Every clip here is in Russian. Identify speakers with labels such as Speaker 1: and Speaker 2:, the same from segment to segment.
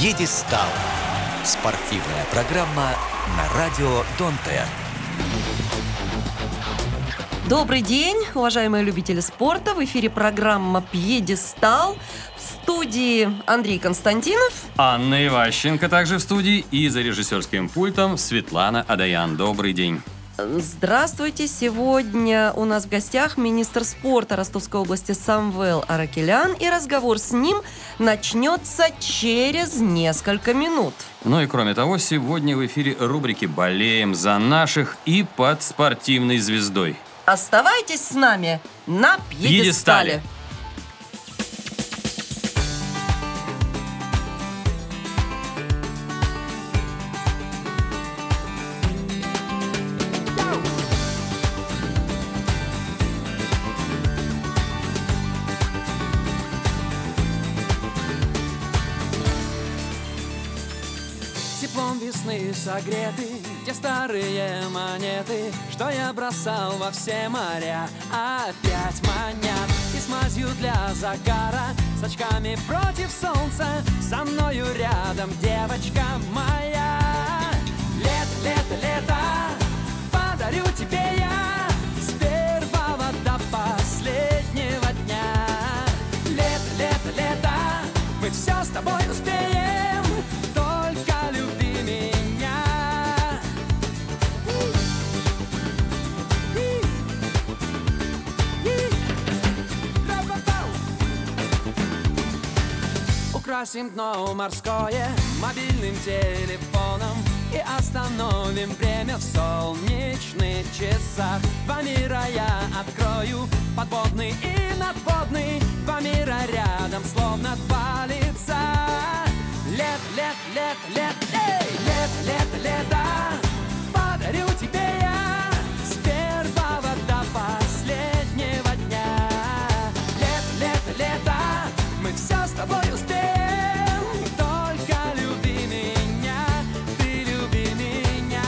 Speaker 1: «Пьедестал». Спортивная программа на радио Дон-Т.
Speaker 2: Добрый день, уважаемые любители спорта. В эфире программа «Пьедестал». В студии Андрей Константинов,
Speaker 3: Анна Иващенко также в студии, и за режиссерским пультом Светлана Адаян. Добрый день.
Speaker 2: Здравствуйте. Сегодня у нас в гостях министр спорта Ростовской области Самвел Аракелян, и разговор с ним начнется через несколько минут.
Speaker 3: Ну и кроме того, сегодня в эфире рубрики «Болеем за наших» и «Под спортивной звездой».
Speaker 2: Оставайтесь с нами на «Пьедестале».
Speaker 4: Теплом весны согреты те старые монеты, что я бросал во все моря, опять манят. И с мазью для загара, с очками против солнца, со мною рядом девочка моя. Лето, лето, лето, подарю тебе я с первого до последнего дня. Лето, лето, лето, мы все с тобой успеем, только люби меня. Украсим дно морское мобильным телефоном и остановим время в солнечных часах. Два мира я открою, подводный и надводный, два мира рядом, словно два лица. Лет, лет, лет, лет, эй! Лет, лет, лето, подарю тебе я с первого до последнего дня. Лет, лет, лето, мы все с тобой успеем, только люби меня, ты люби меня.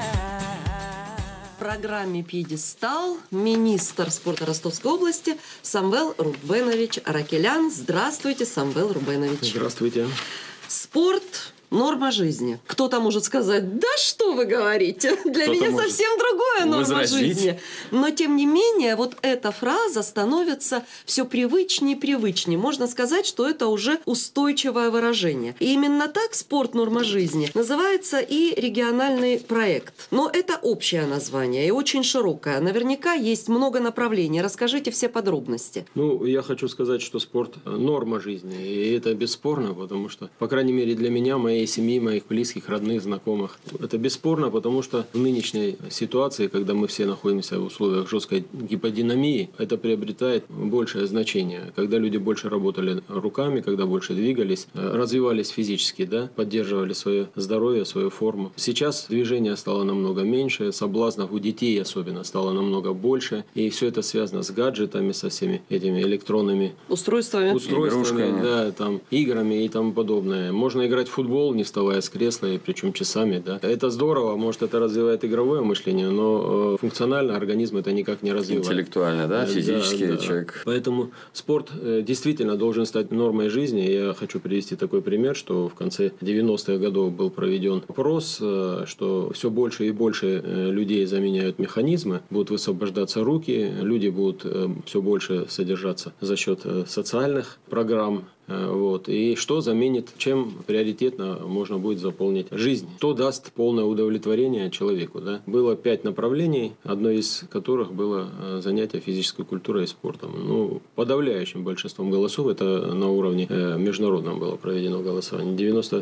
Speaker 2: В программе «Пьедестал» министр спорта Ростовской области Самвел Рубенович Аракелян. Здравствуйте, Самвел Рубенович.
Speaker 5: Здравствуйте.
Speaker 2: Спорт – норма жизни. Кто-то может сказать: да что вы говорите, для
Speaker 5: Кто-то
Speaker 2: меня
Speaker 5: может
Speaker 2: совсем другое норма
Speaker 5: возразить.
Speaker 2: жизни. Но тем не менее, вот эта фраза становится все привычнее и привычнее. Можно сказать, что это уже устойчивое выражение. И именно так спорт норма жизни называется и региональный проект. Но это общее название и очень широкое. Наверняка есть много направлений. Расскажите все подробности.
Speaker 5: Ну, я хочу сказать, что спорт – норма жизни. И это бесспорно, потому что, по крайней мере, для меня, моей семьи, моих близких, родных, знакомых. Это бесспорно, потому что в нынешней ситуации, когда мы все находимся в условиях жесткой гиподинамии, это приобретает большее значение. Когда люди больше работали руками, когда больше двигались, развивались физически, да, поддерживали свое здоровье, свою форму. Сейчас движение стало намного меньше, соблазнов у детей особенно стало намного больше. И все это связано с гаджетами, со всеми этими электронными
Speaker 2: Устройствами,
Speaker 3: игрушками.
Speaker 5: да, там, играми и тому подобное. Можно играть в футбол, не вставая с кресла, и причем часами, да. Это здорово, может, это развивает игровое мышление, но функционально организм это никак не развивает.
Speaker 3: Интеллектуально, да, физически
Speaker 5: да.
Speaker 3: человек.
Speaker 5: Поэтому спорт действительно должен стать нормой жизни. Я хочу привести такой пример, что в конце 90-х годов был проведен опрос, что все больше и больше людей заменяют механизмы, будут высвобождаться руки, люди будут все больше содержаться за счет социальных программ. Вот. И что заменит, чем приоритетно можно будет заполнить жизнь? Что даст полное удовлетворение человеку? Да? Было 5 направлений, одно из которых было занятие физической культурой и спортом. Ну, подавляющим большинством голосов, это на уровне международном было проведено голосование.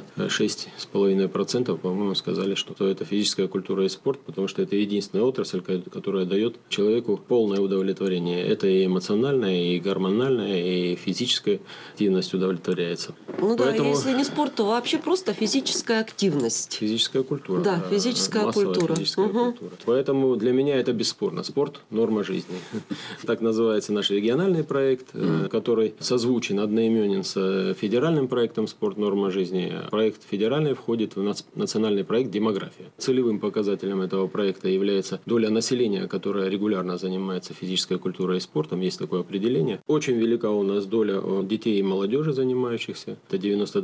Speaker 5: 96,5%, по-моему, сказали, что это физическая культура и спорт, потому что это единственная отрасль, которая дает человеку полное удовлетворение. Это и эмоциональное, и гормональное, и физическая активность удовлетворяется.
Speaker 2: Ну
Speaker 5: Поэтому...
Speaker 2: да, если не спорт, то вообще просто физическая активность.
Speaker 5: Физическая культура.
Speaker 2: Да, физическая культура.
Speaker 5: Физическая культура. Поэтому для меня это бесспорно. Спорт – норма жизни. Так называется наш региональный проект, который созвучен, одноименен с федеральным проектом «Спорт. Норма жизни». Проект федеральный входит в национальный проект «Демография». Целевым показателем этого проекта является доля населения, которая регулярно занимается физической культурой и спортом. Есть такое определение. Очень велика у нас доля детей и молодежи молодежи занимающихся, это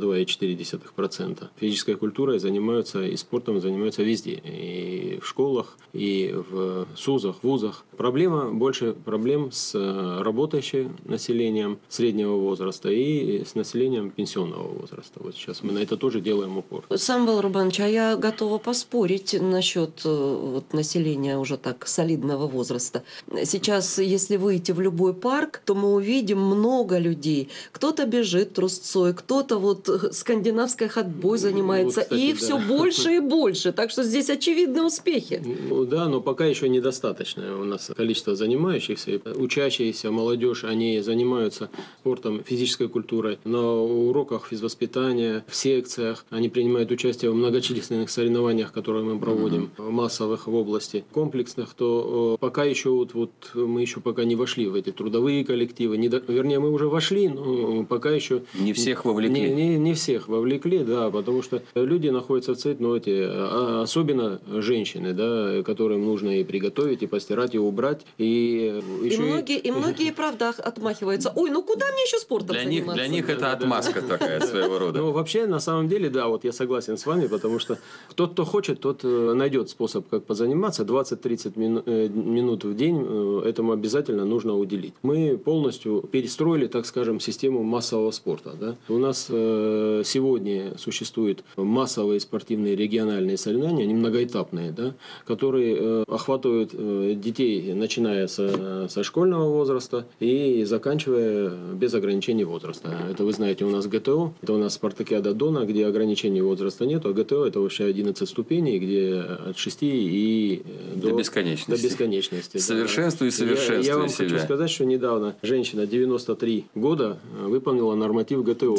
Speaker 5: 92,4%. Физической культурой занимаются и спортом занимаются везде, и в школах, и в СУЗах, вузах. Больше проблем с работающим населением среднего возраста и с населением пенсионного возраста. Вот сейчас мы на это тоже делаем упор.
Speaker 2: Самвел Рубанович, а я готова поспорить насчет населения уже так солидного возраста. Сейчас, если выйти в любой парк, то мы увидим много людей. Кто-то бежит трусцой, кто-то скандинавской ходьбой занимается,
Speaker 5: кстати,
Speaker 2: и
Speaker 5: да.
Speaker 2: все больше и больше. Так что здесь очевидны успехи.
Speaker 5: Да, но пока еще недостаточно. У нас количество занимающихся, учащиеся, молодежь, они занимаются спортом, физической культурой. На уроках физвоспитания, в секциях. Они принимают участие в многочисленных соревнованиях, которые мы проводим, массовых в области, комплексных. То пока еще мы еще пока не вошли в эти трудовые коллективы. Вернее, мы уже вошли, но пока еще...
Speaker 3: Не всех вовлекли.
Speaker 5: Не всех вовлекли, да, потому что люди находятся в цейтноте, особенно женщины, да, которым нужно и приготовить, и постирать, и убрать. И
Speaker 2: многие, правда, отмахиваются. Ой, куда мне еще спортом заниматься?
Speaker 3: Для них это отмазка такая своего рода.
Speaker 5: Ну, вообще, на самом деле, да, я согласен с вами, потому что кто хочет, тот найдет способ, как позаниматься. 20-30 минут в день этому обязательно нужно уделить. Мы полностью перестроили, так скажем, систему массового спорта. Да? У нас сегодня существуют массовые спортивные региональные соревнования, они многоэтапные, да, которые охватывают детей, начиная со школьного возраста и заканчивая без ограничений возраста. Это вы знаете, у нас ГТО, это у нас Спартакиада Дона, где ограничений возраста нет, а ГТО это вообще 11 ступеней, где от 6 и до бесконечности.
Speaker 3: Совершенствуй себя.
Speaker 5: Я вам хочу сказать, что недавно женщина 93 года выполнила норматив ГТО.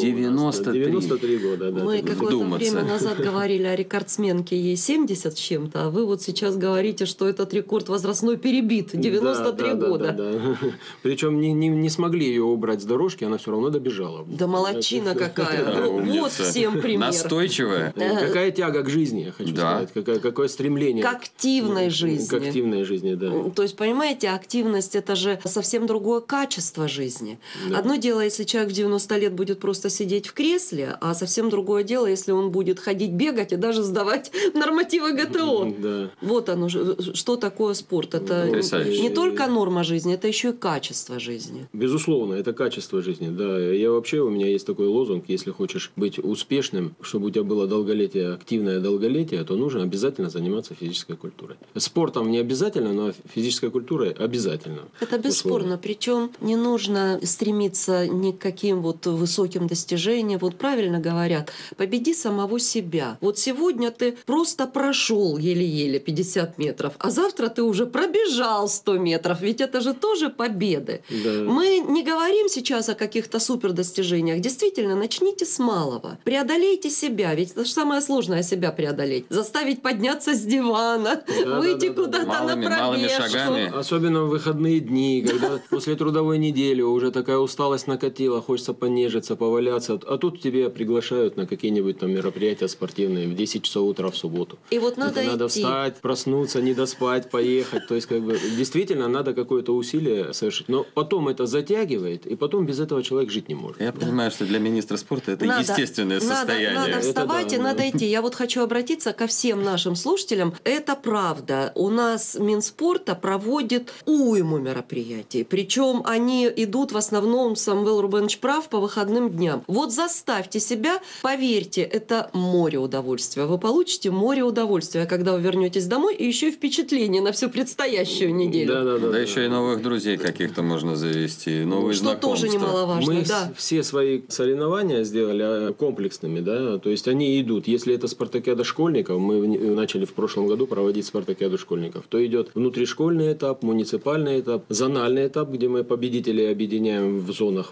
Speaker 5: 93 года, да.
Speaker 2: Мы какое-то время назад говорили о рекордсменке, ей 70 с чем-то, а вы сейчас говорите, что этот рекорд возрастной перебит. 93 года.
Speaker 5: Да. Причем не смогли ее убрать с дорожки, она все равно добежала.
Speaker 2: Да молодчина какая. Вот всем пример.
Speaker 3: Настойчивая.
Speaker 5: Какая тяга к жизни, я хочу сказать. Какое стремление.
Speaker 2: К активной жизни.
Speaker 5: К активной жизни, да.
Speaker 2: То есть, понимаете, активность – это же совсем другое качество жизни.
Speaker 5: Да.
Speaker 2: Одно дело, если человек в 90 лет будет просто сидеть в кресле, а совсем другое дело, если он будет ходить, бегать и даже сдавать нормативы ГТО.
Speaker 5: Да.
Speaker 2: Вот оно, что такое спорт. Это не только норма жизни, это еще и качество жизни.
Speaker 5: Безусловно, это качество жизни. Да. У меня есть такой лозунг: если хочешь быть успешным, чтобы у тебя было долголетие, активное долголетие, то нужно обязательно заниматься физической культурой. Спортом не обязательно, но физической культурой обязательно.
Speaker 2: Это бесспорно. Причем не нужно стремиться ни к каким высоким достижениям. Правильно говорят, победи самого себя. Сегодня ты просто прошел еле-еле 50 метров, а завтра ты уже пробежал 100 метров. Ведь это же тоже победы.
Speaker 5: Да.
Speaker 2: Мы не говорим сейчас о каких-то супердостижениях. Действительно, начните с малого. Преодолейте себя. Ведь это же самое сложное — себя преодолеть. Заставить подняться с дивана, выйти куда-то на пробежку.
Speaker 3: Малыми шагами.
Speaker 5: Особенно в выходные дни, когда после трудовой недели уже такая усталость накатила, хочется понежиться, поваляться. А тут тебе приглашают на какие-нибудь там мероприятия спортивные в 10 часов утра в субботу.
Speaker 2: И надо
Speaker 5: встать, проснуться, не доспать, поехать. То есть, действительно, надо какое-то усилие совершить. Но потом это затягивает, и потом без этого человек жить не может.
Speaker 3: Я понимаю, что для министра спорта это естественное состояние.
Speaker 2: Надо вставать и надо идти. Я хочу обратиться ко всем нашим слушателям. Это правда. У нас Минспорта проводит уйму мероприятий. Причем они идут в основном, Самвел Рубанович прав, по выходным дням. Заставьте себя, поверьте, это море удовольствия. Вы получите море удовольствия, когда вы вернетесь домой, и еще и впечатление на всю предстоящую неделю.
Speaker 3: Да, еще и новых друзей каких-то можно завести, новые знакомства.
Speaker 2: Что тоже немаловажно.
Speaker 5: Мы все свои соревнования сделали комплексными, да, то есть они идут. Если это спартакиада школьников, мы начали в прошлом году проводить спартакиаду школьников, то идет внутришкольный этап, муниципальный этап, зональный этап, где мы победителей объединяем в зонах,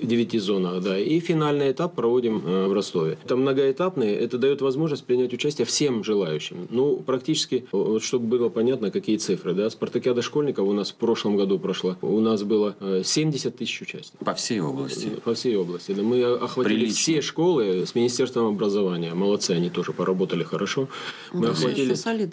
Speaker 5: 9 зонах, да, и финальный этап проводим в Ростове. Это многоэтапный, это дает возможность принять участие всем желающим. Практически, чтобы было понятно, какие цифры, да, спартакиада школьников у нас в прошлом году прошла, у нас было 70 тысяч участников.
Speaker 3: По всей области.
Speaker 5: По всей области, да. Мы охватили все школы с Министерством образования. Молодцы, они тоже поработали хорошо. Мы охватили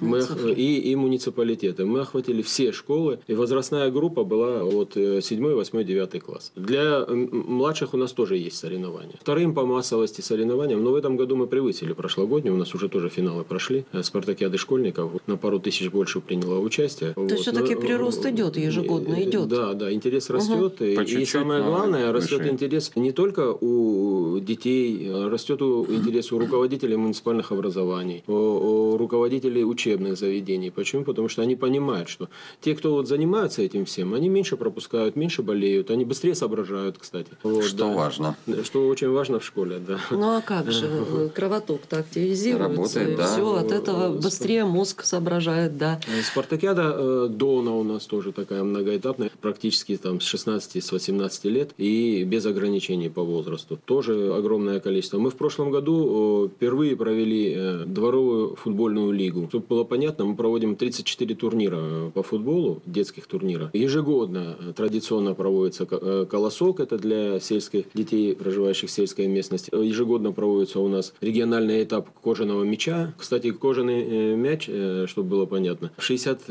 Speaker 5: и муниципалитеты. Мы охватили все школы, и возрастная группа была от 7, 8, 9 класс. Для младших у нас тоже есть соревнования. Вторым по массовости соревнованиям, но в этом году мы превысили прошлогодние, у нас уже тоже финалы прошли. Спартакиады школьников на пару тысяч больше приняло участие.
Speaker 2: То есть все-таки прирост идет, ежегодно идет.
Speaker 5: Да, интерес растет. И самое главное, растет интерес не только у детей, растет интерес у руководителей муниципальных образований, у руководителей учебных заведений. Почему? Потому что они понимают, что те, кто вот занимаются этим всем, они меньше пропускают, меньше болеют, они быстрее соображают, кстати. Вот,
Speaker 3: что важно.
Speaker 5: Что очень важно в школе, да.
Speaker 2: Ну а как же, кровоток-то активизируется,
Speaker 3: работает,
Speaker 2: и
Speaker 3: да.
Speaker 2: все, от этого быстрее мозг соображает, да.
Speaker 5: Спартакиада Дона у нас тоже такая многоэтапная, практически там с 16, с 18 лет и без ограничений по возрасту. Тоже огромное количество. Мы в прошлом году впервые провели дворовую футбольную лигу. Чтобы было понятно, мы проводим 34 турнира по футболу, детских турниров. Ежегодно традиционно проводится колосок, это для сельских детей, проживающих в сельской местности. Ежегодно проводится у нас региональный этап кожаного мяча. Кстати, кожаный мяч, чтобы было понятно, в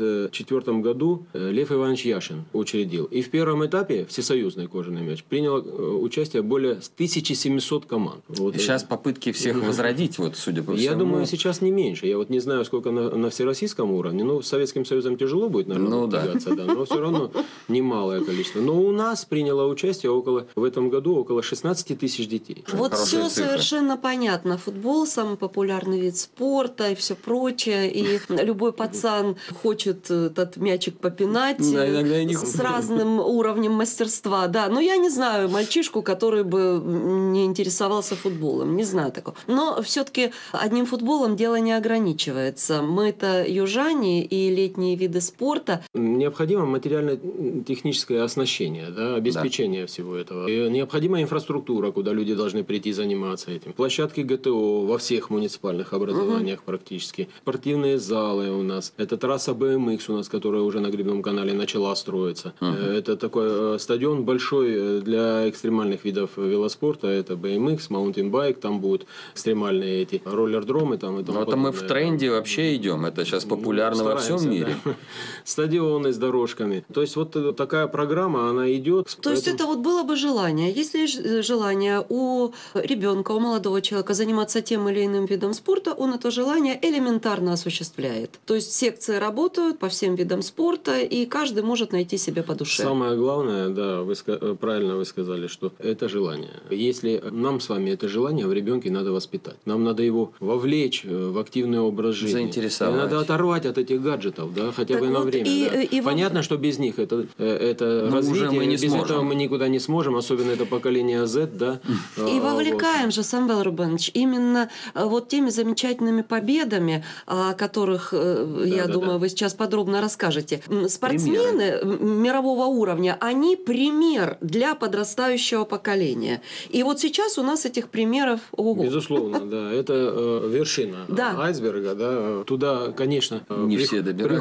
Speaker 5: 1964 году Лев Иванович Яшин учредил. И в первом этапе всесоюзный кожаный мяч приняло участие более 1700 команд. Вот.
Speaker 3: И сейчас попытки всех возродить, вот, судя по всему.
Speaker 5: Я думаю, сейчас не меньше. Я вот не знаю, сколько на всероссийском уровне. Ну, с Советским Союзом тяжело будет, наверное, тягаться, да. Но все равно немалое количество. Но у нас приняло участие в этом году около 16 тысяч детей.
Speaker 2: Вот все
Speaker 3: цифры.
Speaker 2: совершенно понятно. Футбол самый популярный вид спорта и все прочее. И любой пацан хочет этот мячик попинать
Speaker 3: иногда и не
Speaker 2: с разным уровнем мастерства. Да, но я не знаю мальчишку, который бы не интересовался футболом. Не знаю такого. Но все-таки одним футболом дело не ограничивается. Мы-то южане и летние виды спорта.
Speaker 5: Необходимо материально-техническое оснащение, да, обеспечение всего этого. И необходима инфраструктура, куда люди должны прийти заниматься этим. Площадки ГТО во всех муниципальных образованиях практически. Спортивные залы у нас. Это трасса BMX у нас, которая уже на Грибном канале начала строиться. Это такой стадион большой для экстремальных видов велоспорта. Это BMX, маунтинбайк, там будут экстремальные эти роллердромы. Там, и тому
Speaker 3: это мы в тренде вообще идем. Это сейчас популярно во всем мире.
Speaker 5: Да. Стадионы с дорожками. То есть вот такая программа, она идет.
Speaker 2: То есть это вот было бы желание. Если желание у ребенка, у молодого человека заниматься тем или иным видом спорта, он это желание элементарно осуществляет. То есть секции работают по всем видам спорта, и каждый может найти себе по душе.
Speaker 5: Самое главное, да, правильно вы сказали, что это желание. Если нам с вами это желание в ребенке надо воспитать. Нам надо его вовлечь в активный образ жизни.
Speaker 3: Заинтересовать.
Speaker 5: И надо оторвать от этих гаджетов, да, хотя
Speaker 2: так
Speaker 5: бы
Speaker 2: вот
Speaker 5: на время. Понятно, что без них это развитие,
Speaker 3: мы не
Speaker 5: без
Speaker 3: сможем.
Speaker 5: этого мы никуда не сможем, особенно это поколение Z, да.
Speaker 2: И вовлекаем же, Самвел Рубенович, именно вот теми замечательными победами, о которых, я думаю, вы сейчас подробно расскажете. Спортсмены мирового уровня, они пример для подрастающего поколения. И вот сейчас у нас этих примеров... Ого.
Speaker 5: Безусловно, да. Это вершина айсберга, да. Туда, конечно,
Speaker 3: не все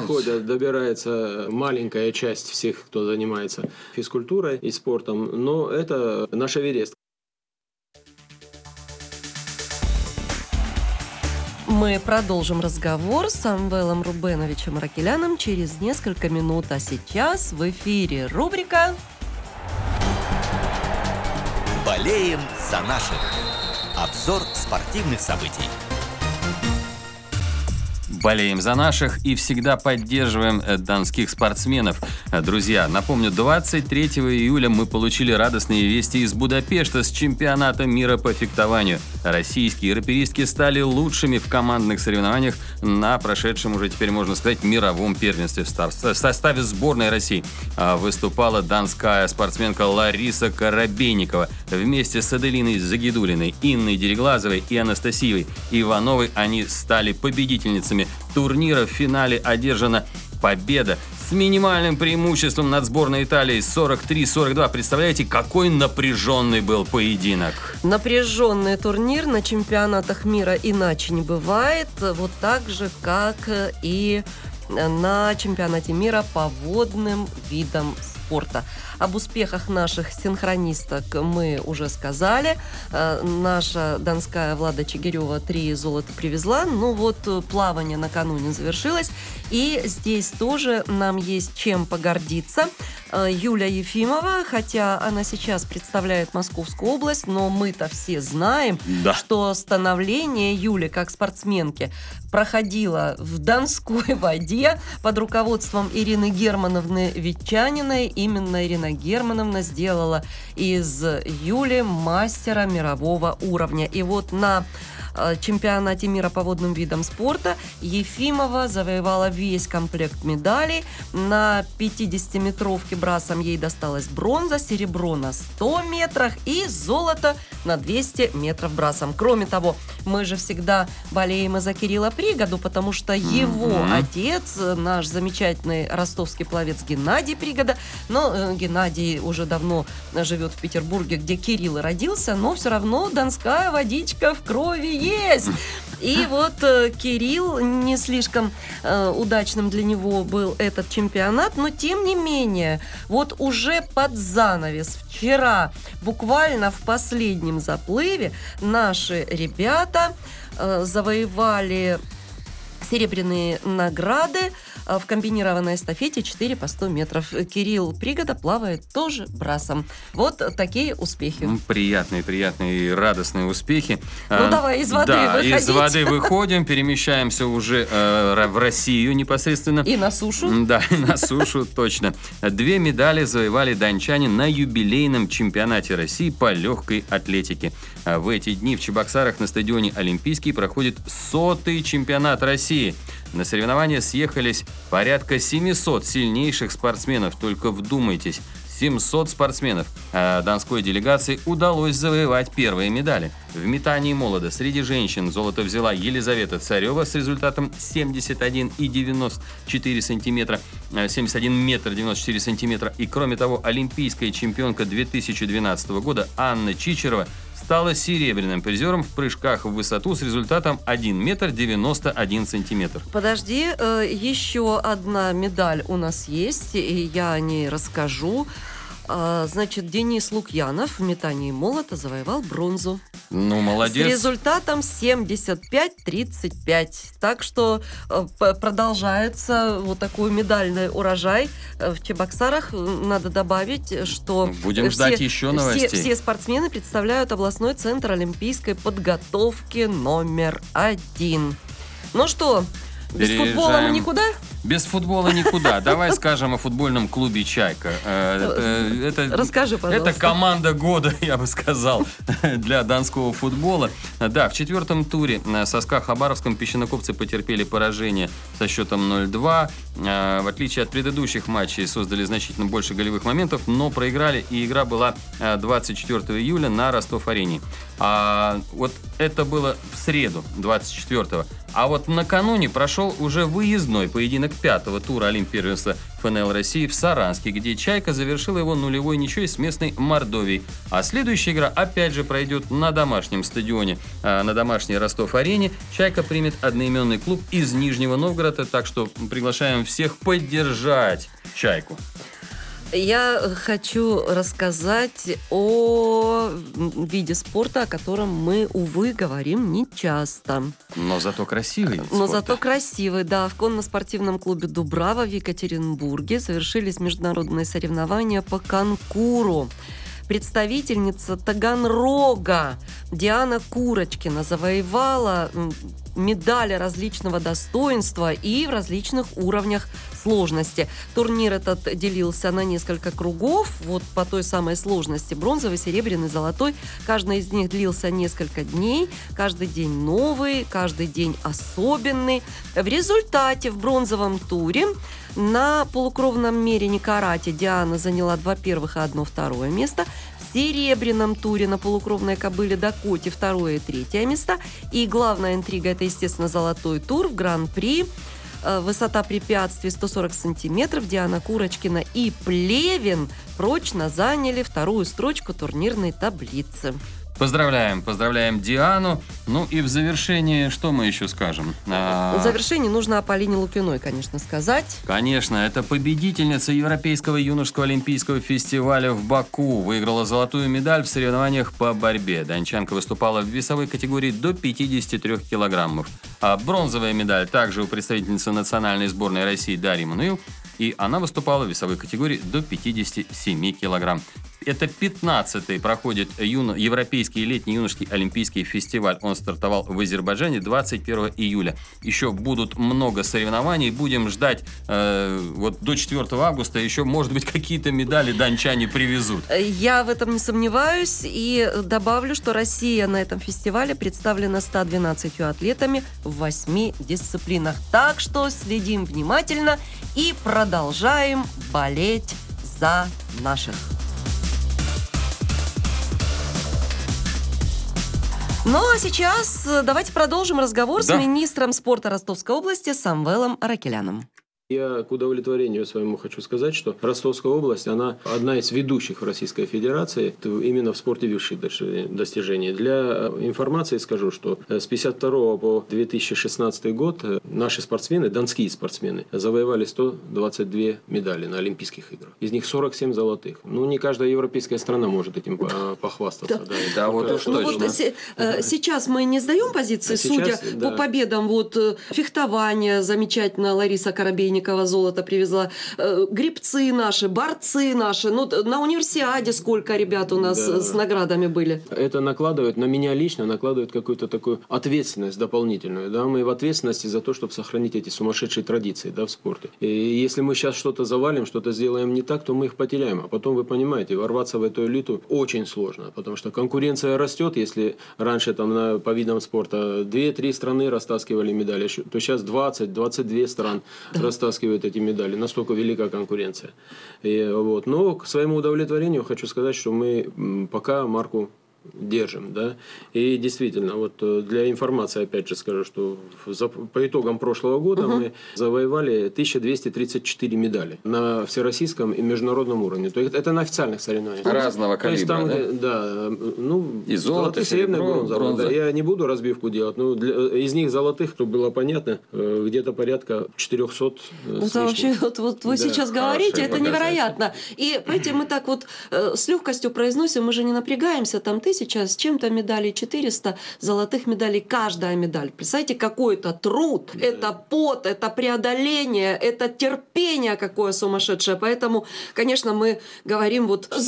Speaker 5: добирается маленькая часть всех, кто занимается физкультурой и спортом, но это наш Эверест.
Speaker 2: Мы продолжим разговор с Самвелом Рубеновичем Ракеляном через несколько минут. А сейчас в эфире рубрика
Speaker 1: «Болеем за наших». Обзор спортивных событий.
Speaker 3: Болеем за наших и всегда поддерживаем донских спортсменов. Друзья, напомню, 23 июля мы получили радостные вести из Будапешта с чемпионата мира по фехтованию. Российские раперистки стали лучшими в командных соревнованиях на прошедшем уже теперь, можно сказать, мировом первенстве. В составе сборной России выступала донская спортсменка Лариса Коробейникова. Вместе с Аделиной Загидулиной, Инной Дереглазовой и Анастасией Ивановой они стали победительницами турнира. В финале одержана победа с минимальным преимуществом над сборной Италии 43-42. Представляете, какой напряженный был поединок?
Speaker 2: Напряженный турнир на чемпионатах мира иначе не бывает. Вот так же, как и на чемпионате мира по водным видам спорта. Об успехах наших синхронисток мы уже сказали. Наша донская Влада Чигирева 3 золота привезла. Ну вот плавание накануне завершилось. И здесь тоже нам есть чем погордиться. Юля Ефимова, хотя она сейчас представляет Московскую область, но мы-то все знаем, что становление Юли как спортсменки проходило в Донской воде под руководством Ирины Германовны Ветчаниной. Именно Ирина Германовна сделала из Юли мастера мирового уровня. И вот на чемпионате мира по водным видам спорта Ефимова завоевала весь комплект медалей. На 50-метровке брасом ей досталась бронза, серебро на 100 метрах и золото на 200 метров брасом. Кроме того, мы же всегда болеем и за Кирилла Пригоду, потому что его отец, наш замечательный ростовский пловец Геннадий Пригода, но Геннадий уже давно живет в Петербурге, где Кирилл и родился, но все равно донская водичка в крови есть. И вот Кирилл, не слишком удачным для него был этот чемпионат, но тем не менее, вот уже под занавес вчера, буквально в последнем заплыве, наши ребята завоевали серебряные награды в комбинированной эстафете 4 по 100 метров. Кирилл Пригода плавает тоже брасом. Вот такие успехи.
Speaker 3: Приятные и радостные успехи.
Speaker 2: Ну давай из воды выходить.
Speaker 3: Из воды выходим, перемещаемся уже в Россию непосредственно.
Speaker 2: И на сушу.
Speaker 3: Да, и на сушу, точно. 2 медали завоевали дончане на юбилейном чемпионате России по легкой атлетике. В эти дни в Чебоксарах на стадионе Олимпийский проходит 100-й чемпионат России. На соревнования съехались порядка 700 сильнейших спортсменов. Только вдумайтесь, 700 спортсменов. А донской делегации удалось завоевать первые медали. В метании молода среди женщин золото взяла Елизавета Царева с результатом 71,94 сантиметра, 71 метр 94 сантиметра. И кроме того, олимпийская чемпионка 2012 года Анна Чичерова стала серебряным призером в прыжках в высоту с результатом 1 метр 91 сантиметр.
Speaker 2: Подожди, еще одна медаль у нас есть, и я о ней расскажу. Значит, Денис Лукьянов в метании молота завоевал бронзу.
Speaker 3: Ну, молодец.
Speaker 2: С результатом 75-35. Так что продолжается вот такой медальный урожай в Чебоксарах. Надо добавить, что
Speaker 3: будем ждать еще новостей.
Speaker 2: Все спортсмены представляют областной центр олимпийской подготовки номер 1. Ну что, без футбола мы никуда?
Speaker 3: Без футбола никуда. Давай скажем о футбольном клубе «Чайка».
Speaker 2: Расскажи, пожалуйста.
Speaker 3: Это команда года, я бы сказал, для донского футбола. Да, в 4-м туре со СКА Хабаровском песчанокопцы потерпели поражение со счетом 0-2. В отличие от предыдущих матчей, создали значительно больше голевых моментов, но проиграли, и игра была 24 июля на Ростов-арене. Вот это было в среду, 24-го. А вот накануне прошел уже выездной поединок 5-го тура Олимпийского ФНЛ России в Саранске, где «Чайка» завершила его нулевой ничьей с местной Мордовией. А следующая игра опять же пройдет на домашнем стадионе, на домашней Ростов-арене. «Чайка» примет одноименный клуб из Нижнего Новгорода, так что приглашаем всех поддержать «Чайку».
Speaker 2: Я хочу рассказать о виде спорта, о котором мы, увы, говорим нечасто.
Speaker 3: Но зато красивый вид
Speaker 2: Но
Speaker 3: спорта.
Speaker 2: зато красивый, да. В конно-спортивном клубе «Дубрава» в Екатеринбурге совершились международные соревнования по конкуру. Представительница Таганрога Диана Курочкина завоевала медали различного достоинства и в различных уровнях сложности. Турнир этот делился на несколько кругов, вот по той самой сложности: бронзовый, серебряный, золотой. Каждый из них длился несколько дней, каждый день новый, каждый день особенный. В результате в бронзовом туре на полукровном мерине карате Диана заняла 2 первых и 1 второе место. В серебряном туре на полукровной кобыле Дакоте 2 и 3 места. И главная интрига — это, естественно, золотой тур в Гран-при. Высота препятствий 140 сантиметров. Диана Курочкина и Плевин прочно заняли 2-ю строчку турнирной таблицы.
Speaker 3: Поздравляем Диану. Ну и в завершении, что мы еще скажем?
Speaker 2: В завершении нужно о Полине Лукиной, конечно, сказать.
Speaker 3: Конечно, это победительница Европейского юношеского олимпийского фестиваля в Баку. Выиграла золотую медаль в соревнованиях по борьбе. Дончанка выступала в весовой категории до 53 килограммов. А бронзовая медаль также у представительницы национальной сборной России Дарьи Мануил. и она выступала в весовой категории до 57 килограмм. Это 15-й проходит Европейский летний юношеский олимпийский фестиваль. Он стартовал в Азербайджане 21 июля. Еще будут много соревнований. Будем ждать вот до 4 августа. Еще, может быть, какие-то медали дончане привезут.
Speaker 2: Я в этом не сомневаюсь. И добавлю, что Россия на этом фестивале представлена 112 атлетами в 8 дисциплинах. Так что следим внимательно и продолжаем болеть за наших. Ну а сейчас давайте продолжим разговор с министром спорта Ростовской области Самвелом Аракеляном.
Speaker 5: Я к удовлетворению своему хочу сказать, что Ростовская область, она одна из ведущих в Российской Федерации именно в спорте высших достижений. Для информации скажу, что с 1952 по 2016 год наши спортсмены, донские спортсмены, завоевали 122 медали на Олимпийских играх. Из них 47 золотых. Ну, не каждая европейская страна может этим похвастаться.
Speaker 3: Да, вот уж точно.
Speaker 2: Сейчас мы не сдаем позиции, судя по победам. Вот фехтование замечательно, Лариса Коробейникова золото привезла, гребцы наши, борцы наши. Ну, на универсиаде сколько ребят у нас с наградами были.
Speaker 5: Это накладывает, на меня лично накладывает какую-то такую ответственность дополнительную. Да? Мы в ответственности за то, чтобы сохранить эти сумасшедшие традиции, да, в спорте. И если мы сейчас что-то завалим, что-то сделаем не так, то мы их потеряем. А потом, вы понимаете, ворваться в эту элиту очень сложно, потому что конкуренция растет. Если раньше там по видам спорта 2-3 страны растаскивали медали, то сейчас 20-22 стран растаскивают эти медали. Настолько велика конкуренция. Вот. Но к своему удовлетворению хочу сказать, что мы пока марку держим, да, и действительно, вот для информации, опять же скажу, что по итогам прошлого года мы завоевали 1234 медали на всероссийском и международном уровне. То есть это на официальных соревнованиях.
Speaker 3: Разного калибра,
Speaker 5: там,
Speaker 3: да?
Speaker 5: Да, ну,
Speaker 3: и золото, и
Speaker 5: серебряная,
Speaker 3: бронза.
Speaker 5: Да, я не буду разбивку делать, но из них золотых, чтобы было понятно, где-то порядка 400
Speaker 2: это вообще, вот вы сейчас говорите, это невероятно. И, понимаете, мы так вот с легкостью произносим, мы же не напрягаемся, там сейчас с чем-то медалей 400 золотых медалей, каждая медаль. Представляете, какой это труд, это пот, это преодоление, это терпение какое сумасшедшее. Поэтому, конечно, мы говорим вот с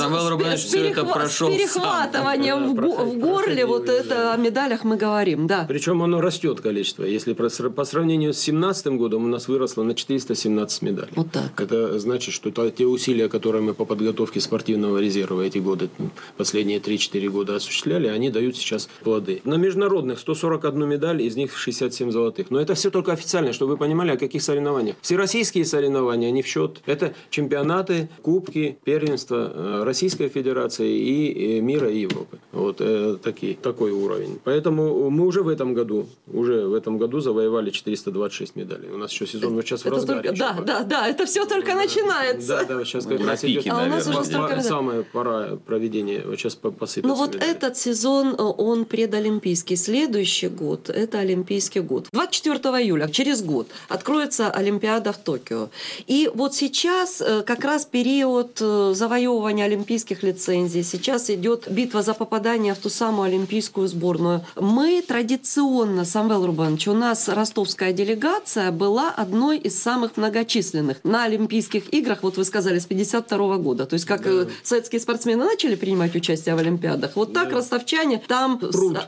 Speaker 2: перехватыванием в горле, вот это о медалях мы говорим, да.
Speaker 5: Причем оно растет количество. Если по сравнению с 2017 годом у нас выросло на 417 медалей.
Speaker 2: Вот так.
Speaker 5: Это значит, что те усилия, которые мы по подготовке спортивного резерва эти годы, последние 3-4 года осуществляли, они дают сейчас плоды. На международных 141 медаль, из них 67 золотых. Но это все только официально, чтобы вы понимали, о каких соревнованиях. Всероссийские соревнования, они в счет. Это чемпионаты, кубки, первенства Российской Федерации и мира, и Европы. Вот такой уровень. Поэтому мы уже в этом году завоевали 426 медалей. У нас еще сезон сейчас в разгаре.
Speaker 2: Да, это все только начинается.
Speaker 5: Да, сейчас как раз идет самая пора проведения. Вот сейчас посыпется.
Speaker 2: Ну вот этот сезон, он предолимпийский. Следующий год – это Олимпийский год. 24 июля, через год, откроется Олимпиада в Токио. И вот сейчас как раз период завоевывания олимпийских лицензий. Сейчас идет битва за попадание в ту самую олимпийскую сборную. Мы традиционно, Самвел Рубанович, у нас ростовская делегация была одной из самых многочисленных на Олимпийских играх, вот вы сказали, с 1952 года. То есть как советские спортсмены начали принимать участие в Олимпиадах, вот так ростовчане там...
Speaker 5: Пруд.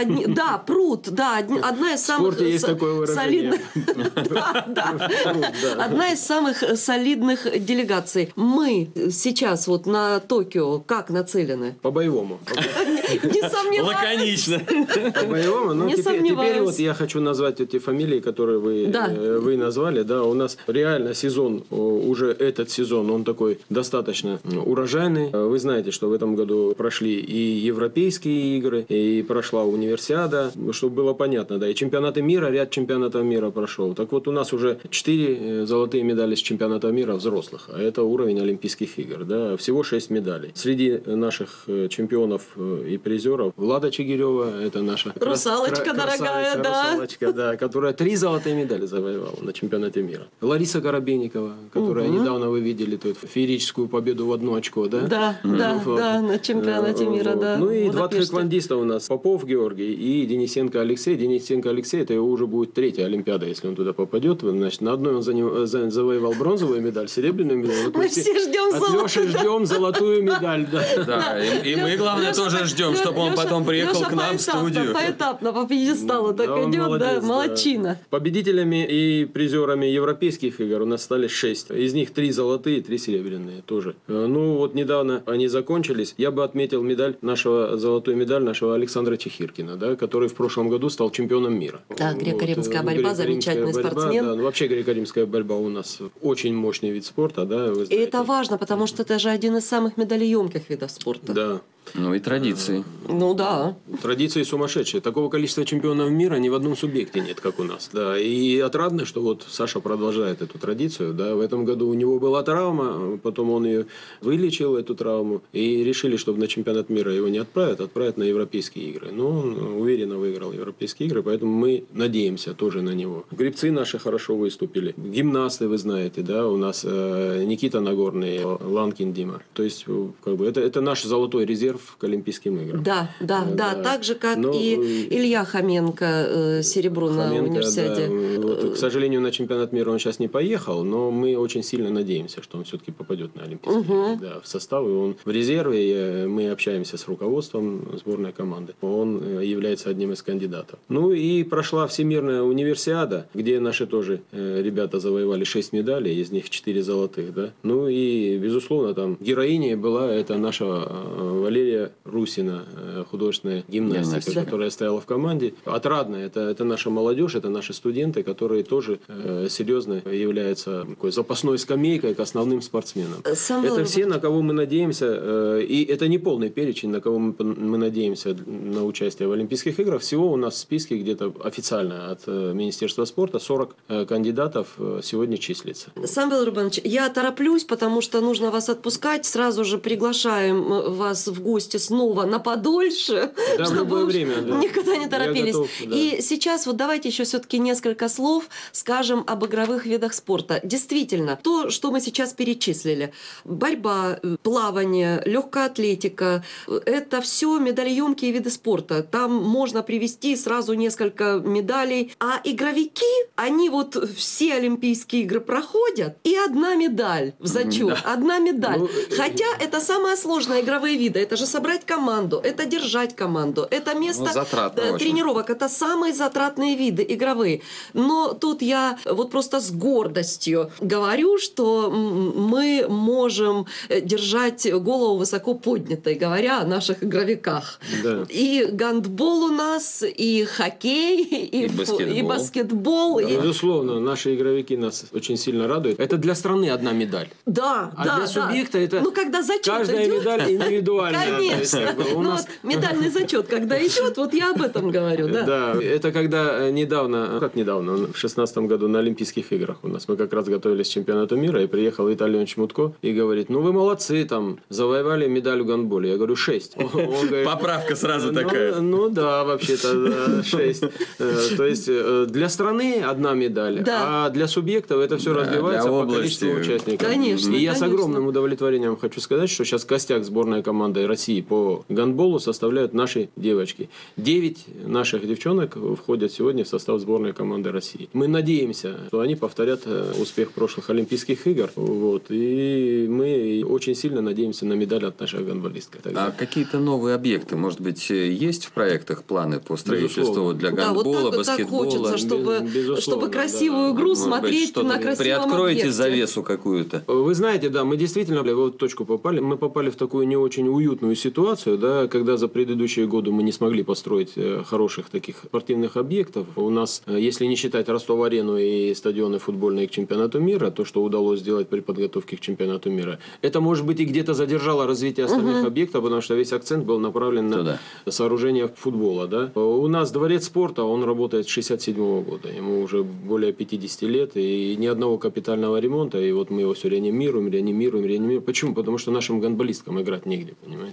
Speaker 2: Одна из самых солидных... Одна из самых солидных делегаций. Мы сейчас вот на Токио как нацелены?
Speaker 5: По-боевому.
Speaker 2: Не сомневаюсь.
Speaker 3: Лаконично.
Speaker 5: По-боевому. Но теперь вот я хочу назвать эти фамилии, которые вы назвали. Да, у нас реально сезон, уже этот сезон, он такой достаточно урожайный. Вы знаете, что в этом году прошли и европейские игры, и прошла универсиада, чтобы было понятно, да, и чемпионаты мира, ряд чемпионатов мира прошел. Так вот, у нас уже 4 золотые медали с чемпионата мира взрослых, а это уровень Олимпийских игр, да, всего 6 медалей. Среди наших чемпионов и призеров Влада Чигирева, это наша
Speaker 2: русалочка дорогая,
Speaker 5: русалочка, да, которая 3 золотые медали завоевала на чемпионате мира. Лариса Коробейникова, которая недавно вы видели тут феерическую победу в 1 очко, да?
Speaker 2: Да, на чемпионате мира, да.
Speaker 5: Ну и два
Speaker 2: Будапеште.
Speaker 5: тхэквондиста у нас, Попов Георгий и Денисенко Алексей. Денисенко Алексей, это его уже будет 3-я Олимпиада, если он туда попадет. Значит, на одной он завоевал бронзовую медаль, серебряную медаль. Вот
Speaker 2: Мы все ждем
Speaker 5: от
Speaker 2: золотую.
Speaker 5: Леши ждем золотую медаль. Да.
Speaker 3: Да, и мы, главное, тоже ждем, чтобы он потом приехал к нам в студию.
Speaker 2: Поэтапно, по пьедесталу так
Speaker 5: он
Speaker 2: идет,
Speaker 5: молодец,
Speaker 2: да, молодчина.
Speaker 5: Победителями и призерами европейских игр у нас стали 6. Из них 3 золотые, 3 серебряные тоже. Ну вот недавно они закончились. Я бы отметил золотую медаль нашего Александра Чехиркина, да, который в прошлом году стал чемпионом мира.
Speaker 2: Да, греко-римская борьба, замечательный спортсмен.
Speaker 5: Да, ну, вообще греко-римская борьба у нас очень мощный вид спорта. Да, вы
Speaker 2: И
Speaker 5: знаете.
Speaker 2: это важно, потому что это же один из самых медалеемких видов спорта.
Speaker 5: Да.
Speaker 3: Ну и традиции.
Speaker 2: Ну да.
Speaker 5: Традиции сумасшедшие. Такого количества чемпионов мира ни в одном субъекте нет, как у нас. Да. И отрадно, что вот Саша продолжает эту традицию. Да. В этом году у него была травма, потом он ее вылечил, эту травму, и решили, чтобы на чемпионат мира его не отправят на европейские игры. Но он уверенно выиграл европейские игры, поэтому мы надеемся тоже на него. Гребцы наши хорошо выступили. Гимнасты, вы знаете, да, у нас Никита Нагорный, Ланкин Дима. То есть, как бы, это наш золотой резерв к Олимпийским играм.
Speaker 2: Да. Так же, как
Speaker 5: Но,
Speaker 2: и Илья Хоменко, серебро на
Speaker 5: Хоменко,
Speaker 2: универсиаде.
Speaker 5: да. Вот, к сожалению, на чемпионат мира он сейчас не поехал, но мы очень сильно надеемся, что он все-таки попадет на Олимпийские игры. Да, в состав, и он в резерве, и мы общаемся с руководством сборной команды. Он является одним из кандидатов. Ну и прошла Всемирная универсиада, где наши тоже ребята завоевали 6 медалей, из них 4 золотых. Да? Ну и, безусловно, там героиней была это наша Валерия Русина, художественная гимнастика, которая стояла в команде. Отрадно, это наша молодежь, это наши студенты, которые тоже серьезно являются такой запасной скамейкой к основным спортсменам. Это все, на кого мы надеемся, и это не полный перечень, на кого мы надеемся на участие в Олимпийских играх. Всего у нас в списке где-то официально от Министерства спорта 40 кандидатов сегодня числится.
Speaker 2: Самвел Рубанович, я тороплюсь, потому что нужно вас отпускать. Сразу же приглашаем вас в гости снова на подольше,
Speaker 5: Да, в
Speaker 2: чтобы
Speaker 5: любое
Speaker 2: уж
Speaker 5: время, да.
Speaker 2: никогда не торопились.
Speaker 5: Готов, да.
Speaker 2: И сейчас вот давайте еще все-таки несколько слов скажем об игровых видах спорта. Действительно, то, что мы сейчас перечислили, борьба, плавание, легкая атлетика, это все медалеемкие виды спорта. Там можно привести сразу несколько медалей. А игровики, они вот все Олимпийские игры проходят, и одна медаль в зачет. Одна медаль.
Speaker 5: Ну,
Speaker 2: Хотя это самое сложное игровые виды. Это же собрать команду, это держать команду, это место
Speaker 3: затратно
Speaker 2: тренировок. Это самые затратные виды игровые. Но тут я вот просто с гордостью говорю, что мы можем держать голову высоко поднятой, говоря о наших игровиках.
Speaker 5: Да.
Speaker 2: И гандбол у нас, и хоккей, и баскетбол.
Speaker 5: Да, безусловно, наши игровики нас очень сильно радуют. Это для страны одна медаль.
Speaker 2: Да,
Speaker 5: А для субъекта это
Speaker 2: когда зачет
Speaker 5: каждая
Speaker 2: идет,
Speaker 5: медаль индивидуальная.
Speaker 2: конечно.
Speaker 5: У нас...
Speaker 2: вот медальный зачет, когда идет, вот я об этом говорю. Да.
Speaker 5: Это когда недавно, в 2016 году на Олимпийских играх у нас, мы как раз готовились к чемпионату мира, и приехал Виталий Иванович Мутко и говорит, ну вы молодцы, там, завоевали медаль в гандболе. Я говорю, 6.
Speaker 3: Поправка сразу такая.
Speaker 5: Ну да, вообще-то 6. То есть для страны одна медаль, а для субъектов это все разбивается по количеству участников.
Speaker 2: Конечно.
Speaker 5: И я с огромным удовлетворением хочу сказать, что сейчас костяк сборной команды России по гандболу составляют наши девочки. 9 наших девчонок входят сегодня в состав сборной команды России. Мы надеемся, что они повторят успех прошлых Олимпийских игр. Вот. И мы очень сильно надеемся на медаль от наших гандболисток.
Speaker 3: А какие-то новые объекты, может быть, есть в проектах планы по строительству
Speaker 5: Безусловно.
Speaker 3: для гандбола,
Speaker 2: вот так
Speaker 3: баскетбола?
Speaker 2: хочется, чтобы красивую игру смотреть на красивом
Speaker 3: приоткроете
Speaker 2: объекте.
Speaker 3: завесу какую-то.
Speaker 5: Вы знаете, да, мы действительно в эту точку попали. Мы попали в такую не очень уютную ситуацию, да, когда за предыдущие годы мы не смогли построить хороших таких спортивных объектов. У нас, если не считать Ростов-арену и стадионы футбольные к чемпионату мира, то, что удалось сделать при подготовке к чемпионату мира, это, может быть, и где-то задержало развитие остальных объектов, потому что весь акцент был направлен на сооружение футбола. Да. У нас дворец спорта, он работает с 1967 года. Ему уже более 50 лет, и ни одного капитального ремонта. И вот мы его все реанимируем. Почему? Потому что нашим гандболисткам играть негде, понимаете?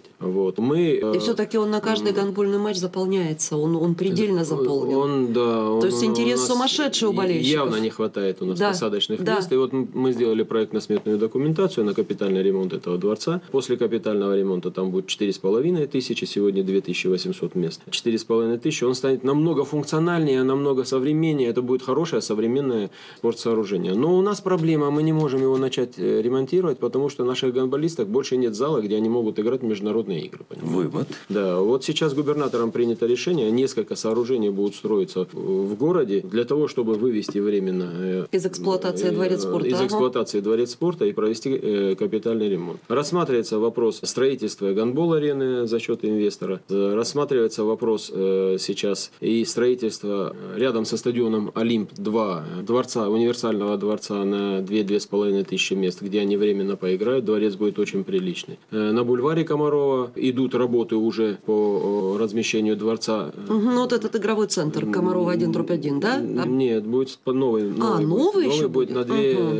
Speaker 5: Вот. Мы,
Speaker 2: И все-таки он на каждый гандбольный матч заполняется, он предельно заполнен. То есть интерес сумасшедший у болельщиков.
Speaker 5: Явно не хватает у нас посадочных мест. И вот мы сделали проектно-сметную документацию на капитальный ремонт этого дворца. После капитального ремонта там будет 4500, сегодня 2800 мест. 4500, он станет намного функциональнее, намного современнее. Это будет хорошее современное спортсооружение. Но у нас проблема, мы не можем его начать ремонтировать, потому что наших гандболистов больше нет зала, где они могут играть в международные игры. Понимаете?
Speaker 3: Вывод.
Speaker 5: Да, вот сейчас губернатором принято решение, несколько сооружений будут строиться в городе для того, чтобы вывести временно
Speaker 2: из эксплуатации дворец спорта.
Speaker 5: Из эксплуатации дворец спорта и провести капитальный ремонт. Рассматривается вопрос строительства гандбол-арены за счет инвестора. Рассматривается вопрос сейчас и строительства рядом со стадионом Олимп-2 дворца, универсального дворца на 2-2500 мест, где они временно поиграют. Дворец будет очень приличный. На бульваре Комарова идут работы уже по размещению дворца.
Speaker 2: Ну, вот этот игровой центр Комарова 1/1, да?
Speaker 5: Нет, будет новый.
Speaker 2: Новый еще
Speaker 5: будет на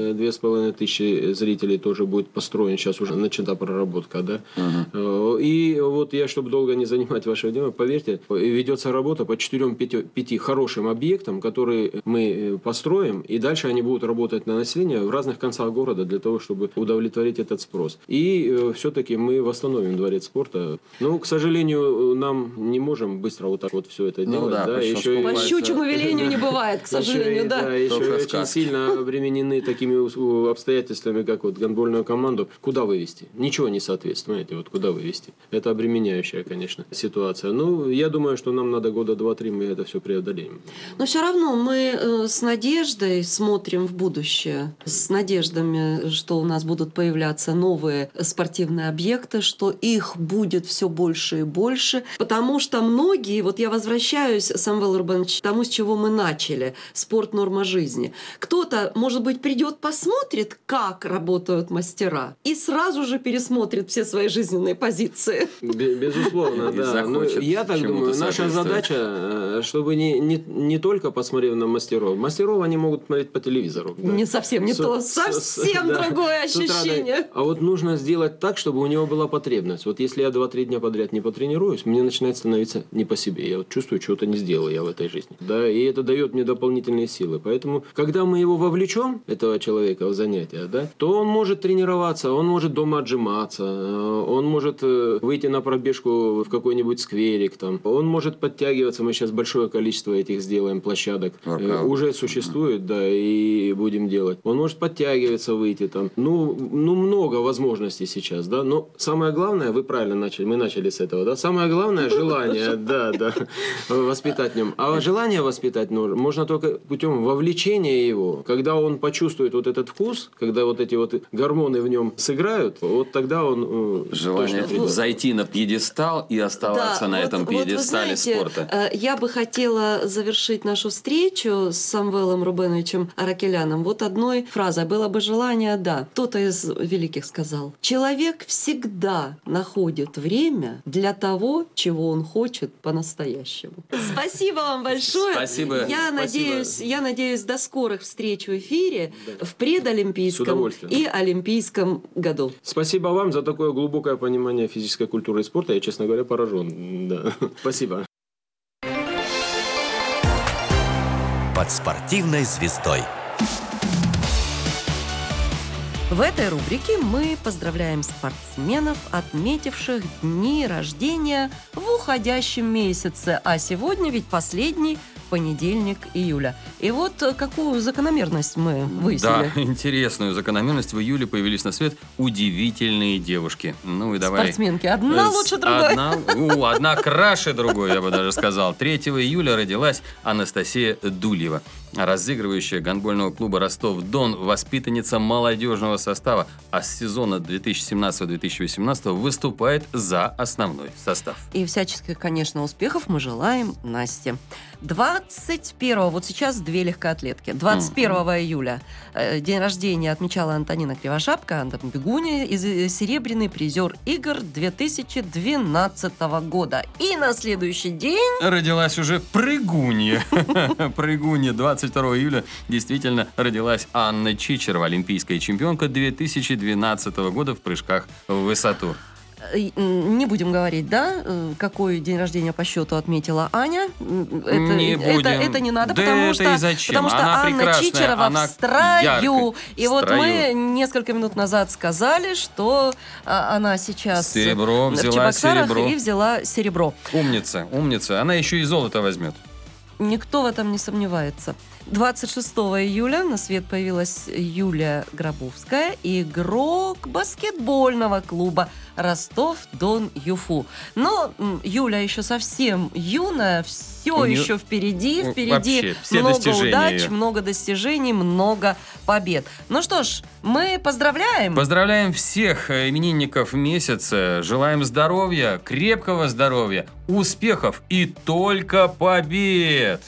Speaker 5: 2500 зрителей тоже будет построен. Сейчас уже начата проработка, да. И вот я, чтобы долго не занимать ваше время, поверьте, ведется работа по 4-5 хорошим объектам, которые мы построим, и дальше они будут работать на население в разных концах города для того, чтобы удовлетворить этот спрос. И все-таки мы восстановим дворец спорта. Но, к сожалению, нам не можем быстро вот так вот все это делать. Да, еще
Speaker 2: по щучьему велению не бывает, к сожалению, да.
Speaker 5: Еще очень сильно обременены такими обстоятельствами, как вот гандбольную команду. Куда вывести? Ничего не соответствует, понимаете, вот куда вывести. Это обременяющая, конечно, ситуация. Ну, я думаю, что нам надо года 2-3, мы это все преодолеем.
Speaker 2: Но все равно мы с надеждой смотрим в будущее, с надеждами, что у нас будут появляться новые спортивные объекты, что их будет все больше и больше, потому что многие, вот я возвращаюсь, Самвел Рубенович, к тому, с чего мы начали, спорт норма жизни. Кто-то, может быть, придет, посмотрит, как работают мастера, и сразу же пересмотрит все свои жизненные позиции.
Speaker 5: Безусловно, да. Но я так думаю, наша задача, чтобы не только посмотрев на мастеров. Мастеров они могут смотреть по телевизору. Да.
Speaker 2: Не совсем не то, совсем другое ощущение.
Speaker 5: А вот нужно сделать так, чтобы у него была потребность. Вот если я 2-3 дня подряд не потренируюсь, мне начинает становиться не по себе. Я вот чувствую, что-то не сделал я в этой жизни. Да, и это дает мне дополнительные силы. Поэтому, когда мы его вовлечем, этого человека, в занятия, да, то он может тренироваться, он может дома отжиматься, он может выйти на пробежку в какой-нибудь скверик, там, он может подтягиваться. Мы сейчас большое количество этих сделаем площадок. Уже существует, да, и будем делать. Он может подтягиваться, выйти там. Ну, много возможностей сейчас, да. Но самое главное, вы правильно начали, мы начали с этого, да. Самое главное желание, да, воспитать в нем. А желание воспитать можно только путем вовлечения его. Когда он почувствует вот этот вкус, когда вот эти вот гормоны в нем сыграют, вот тогда он
Speaker 3: желание зайти на пьедестал и оставаться на этом пьедестале спорта.
Speaker 2: Я бы хотела завершить нашу встречу с Самвелом Рубеновичем Аракеляном вот одной фразой. Было бы желание, да. Кто-то из великих сказал: человек всегда находит время для того, чего он хочет по-настоящему. Спасибо вам большое.
Speaker 3: Спасибо.
Speaker 2: Я надеюсь, до скорых встреч в эфире в предолимпийском и олимпийском году.
Speaker 5: Спасибо вам за такое глубокое понимание физической культуры и спорта. Я, честно говоря, поражен. Да. Спасибо.
Speaker 1: Под спортивной звездой.
Speaker 2: В этой рубрике мы поздравляем спортсменов, отметивших дни рождения в уходящем месяце. А сегодня ведь последний понедельник июля. И вот какую закономерность мы выяснили.
Speaker 3: Да, интересную закономерность. В июле появились на свет удивительные девушки. Ну и давай.
Speaker 2: Спортсменки. Одна лучше другой.
Speaker 3: Одна краше другой, я бы даже сказал. 3 июля родилась Анастасия Дульева, разыгрывающая гандбольного клуба «Ростов-Дон», воспитанница молодежного состава, а с сезона 2017-2018 выступает за основной состав.
Speaker 2: И всяческих, конечно, успехов мы желаем Насте. 21-го, вот сейчас 2 легкоатлетки. 21 июля день рождения отмечала Антонина Кривошапка, бегунья и серебряный призер игр 2012 года. И на следующий день...
Speaker 3: родилась уже прыгунья. Прыгунья. 22 июля действительно родилась Анна Чичерова, олимпийская чемпионка 2012 года в прыжках в высоту.
Speaker 2: Не будем говорить, да, какой день рождения по счету отметила Аня.
Speaker 3: Не будем.
Speaker 2: Это не надо,
Speaker 3: Да
Speaker 2: потому
Speaker 3: это и зачем?
Speaker 2: потому что
Speaker 3: Она
Speaker 2: Анна
Speaker 3: прекрасная,
Speaker 2: Чичерова
Speaker 3: она
Speaker 2: в строю.
Speaker 3: яркая,
Speaker 2: И
Speaker 3: в
Speaker 2: вот
Speaker 3: строю.
Speaker 2: мы несколько минут назад сказали, что она сейчас
Speaker 3: Серебро,
Speaker 2: в
Speaker 3: взяла
Speaker 2: Чебоксарах
Speaker 3: серебро.
Speaker 2: и взяла серебро.
Speaker 3: Умница. Она еще и золото возьмет.
Speaker 2: Никто в этом не сомневается. 26 июля на свет появилась Юлия Гробовская, игрок баскетбольного клуба Ростов-Дон-Юфу. Но Юля еще совсем юная, все еще впереди
Speaker 3: Вообще, все
Speaker 2: много
Speaker 3: достижения
Speaker 2: удач,
Speaker 3: ее.
Speaker 2: много достижений, много побед. Ну что ж, мы поздравляем.
Speaker 3: Поздравляем всех именинников месяца. Желаем здоровья, крепкого здоровья, успехов и только побед!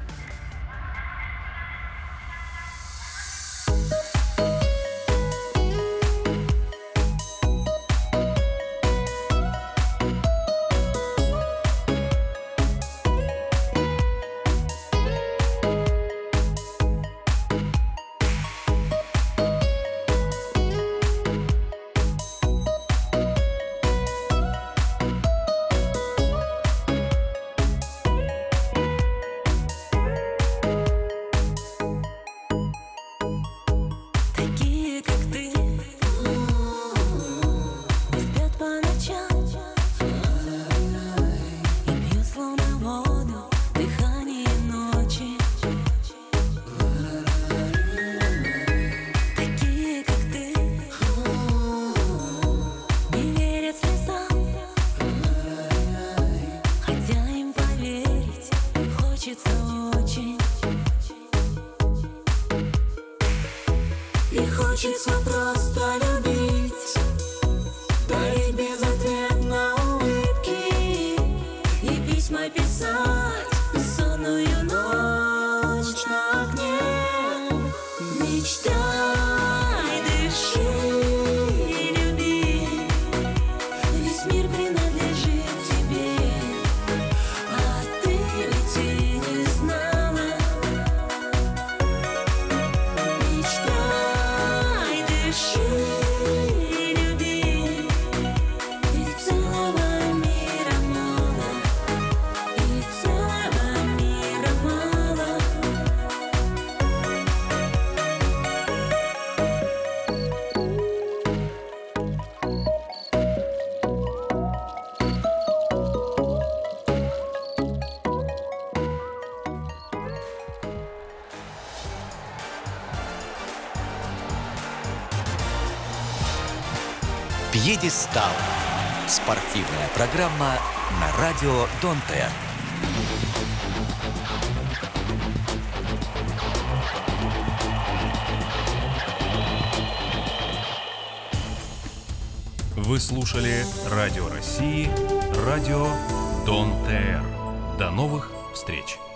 Speaker 6: Такие, как ты, не спят по ночам и пьют словно воду дыхание ночи. Такие, как ты, не верят слезам, хотя им поверить хочется очень. И хочется просто любить, дарить безответно улыбки и письма писать бессонную ночь на окне. Мечтай, дыши и люби, весь мир принадлежит тебе, а ты ведь и не знала. Мечтай, дыши и люби, и целого мира мало, и целого мира мало.
Speaker 1: Пьедестал. Спортивная программа на радио Дон Т.
Speaker 7: Вы слушали Радио России, радио Дон ТР. До новых встреч!